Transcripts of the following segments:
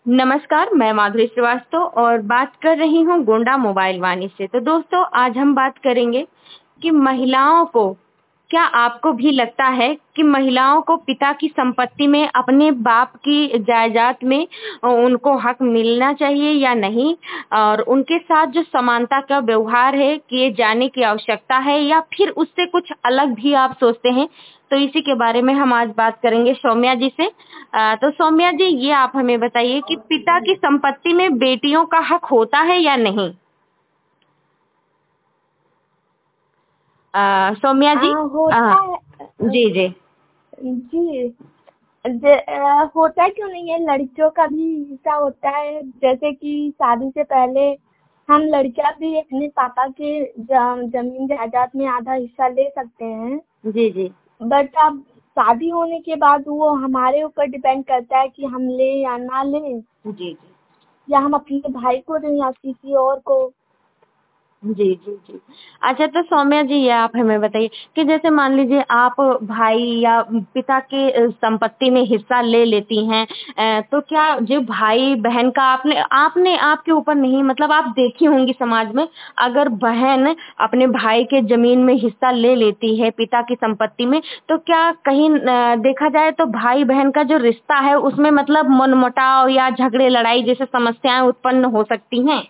नमस्कार, मैं माधुरी श्रीवास्तव और बात कर रही हूँ गोंडा मोबाइल वाणी से। तो दोस्तों, आज हम बात करेंगे कि महिलाओं को क्या आपको भी लगता है कि महिलाओं को पिता की संपत्ति में अपने बाप की जायदाद में उनको हक मिलना चाहिए या नहीं? और उनके साथ जो समानता का व्यवहार है, किए जाने की आवश्यकता है या फिर उससे कुछ अलग भी आप सोचते हैं? तो इसी के बारे में हम आज बात करेंगे सौम्या जी से। तो सौम्या जी, ये आप हमें बताइए कि पिता की संपत्ति में बेटियों का हक होता है या नहीं? सौम्या जी। होता है। जी जी। जी। होता क्यों नहीं है, लड़कियों का भी हिस्सा होता है। जैसे कि शादी से पहले हम लड़कियां भी अपने पापा के जमीन जायदाद में आधा हिस्सा ले सकते हैं। जी जी। बट अब शादी होने के बाद वो हमारे ऊपर डिपेंड करता है कि हम ले या ना लें, जी जी। या हम अपने भाई को दें या किसी और को। जी जी जी। अच्छा, तो सौम्या जी, ये आप हमें बताइए कि जैसे मान लीजिए आप भाई या पिता के संपत्ति में हिस्सा ले लेती हैं, तो क्या जो भाई बहन का आपने आपने आपके ऊपर नहीं, मतलब आप देखी होंगी समाज में, अगर बहन अपने भाई के जमीन में हिस्सा ले लेती है पिता की संपत्ति में, तो क्या कहीं देखा जाए तो भाई बहन का जो रिश्ता है उसमें मतलब मनमुटाव या झगड़े लड़ाई जैसे समस्याएं उत्पन्न हो सकती हैं?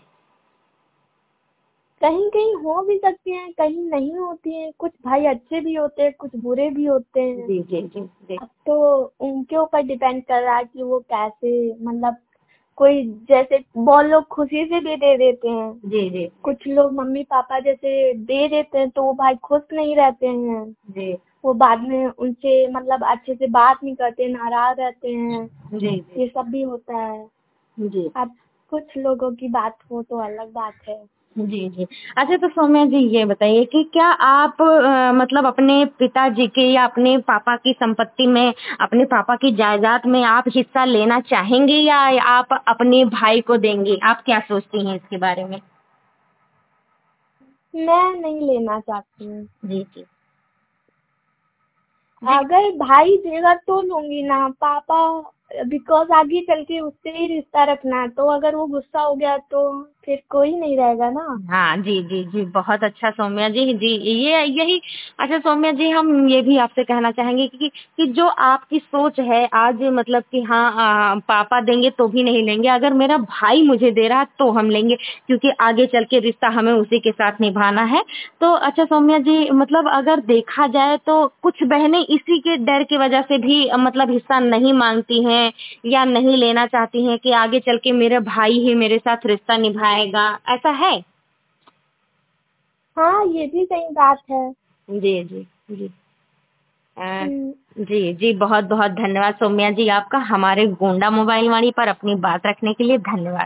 कहीं कहीं हो भी सकती हैं, कहीं नहीं होती हैं। कुछ भाई अच्छे भी होते हैं, कुछ बुरे भी होते हैं। जी जी जी जी। अब तो उनके ऊपर डिपेंड कर रहा है कि वो कैसे, मतलब कोई जैसे बहुत लोग खुशी से भी दे देते हैं। जी जी कुछ लोग मम्मी पापा जैसे दे देते हैं तो वो भाई खुश नहीं रहते हैं। जी वो बाद में उनसे मतलब अच्छे से बात नहीं करते, नाराज रहते हैं। जी जी ये सब भी होता है। जी अब कुछ लोगों की बात हो तो अलग बात है। जी जी। अच्छा, तो सौम्या जी, ये बताइए कि क्या आप मतलब अपने पिताजी के या अपने पापा की संपत्ति में, अपने पापा की जायदाद में आप हिस्सा लेना चाहेंगे या आप अपने भाई को देंगे? आप क्या सोचती हैं इसके बारे में? मैं नहीं लेना चाहती हूँ। जी जी जी। अगर भाई देगा तो लूंगी ना, पापा। बिकॉज आगे चल के उससे ही रिश्ता रखना है, तो अगर वो गुस्सा हो गया तो फिर कोई नहीं रहेगा ना। हाँ जी जी जी, बहुत अच्छा सौम्या जी। जी, ये यही। अच्छा सौम्या जी, हम ये भी आपसे कहना चाहेंगे कि जो आपकी सोच है आज, मतलब कि हाँ, पापा देंगे तो भी नहीं लेंगे, अगर मेरा भाई मुझे दे रहा तो हम लेंगे, क्योंकि आगे चल के रिश्ता हमें उसी के साथ निभाना है। तो अच्छा सौम्या जी, मतलब अगर देखा जाए तो कुछ बहनें इसी के डर की वजह से भी मतलब हिस्सा नहीं मांगती हैं या नहीं लेना चाहती हैं कि आगे चल के मेरा भाई ही मेरे साथ रिश्ता निभाएगा, ऐसा है? हाँ, ये भी सही बात है। जी जी जी। अ, हम्म। जी जी, बहुत बहुत धन्यवाद सौम्या जी आपका, हमारे गोंडा मोबाइल वाणी पर अपनी बात रखने के लिए धन्यवाद।